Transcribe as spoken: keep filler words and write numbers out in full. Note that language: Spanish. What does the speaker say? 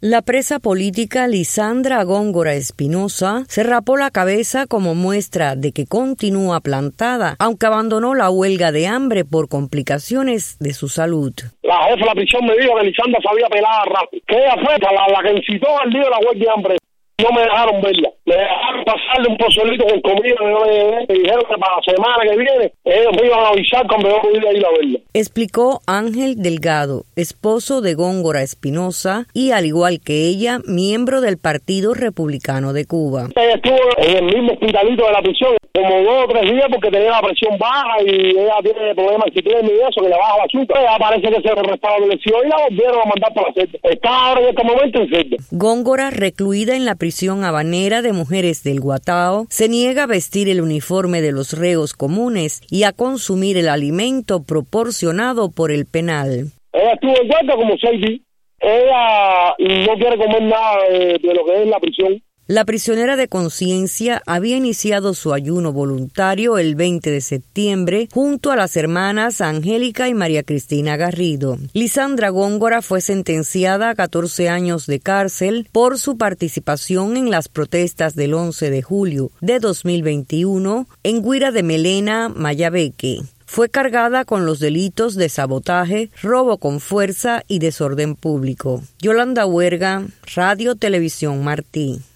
La presa política Lisandra Góngora Espinosa se rapó la cabeza como muestra de que continúa plantada, aunque abandonó la huelga de hambre por complicaciones de su salud. La jefa de la prisión me dijo que Lisandra se había pelado rápido, que ella fue la, la que incitó al día de la huelga de hambre. No me dejaron verla, me dejaron pasarle un pozolito con comida, me, me dijeron que para la semana que viene ellos me iban a avisar cuando yo pudiera ir a verla. Explicó Ángel Delgado, esposo de Góngora Espinosa y, al igual que ella, miembro del Partido Republicano de Cuba. Ella estuvo en el mismo hospitalito de la prisión como dos o tres días porque tenía la presión baja y ella tiene problemas que tiene y eso, que le baja la azúcar. Ella parece que se restableció y la volvieron a mandar para la celda. Está ahora en este momento en celda. Góngora, recluida en la prisión habanera de mujeres del Guatao, se niega a vestir el uniforme de los reos comunes y a consumir el alimento proporcionado por el penal. Ella estuvo en huelga como seis días. Ella no quiere comer nada de, de lo que es la prisión. La prisionera de conciencia había iniciado su ayuno voluntario el veinte de septiembre junto a las hermanas Angélica y María Cristina Garrido. Lisandra Góngora fue sentenciada a catorce años de cárcel por su participación en las protestas del once de julio de dos mil veintiuno en Guira de Melena, Mayabeque. Fue cargada con los delitos de sabotaje, robo con fuerza y desorden público. Yolanda Huerga, Radio Televisión Martí.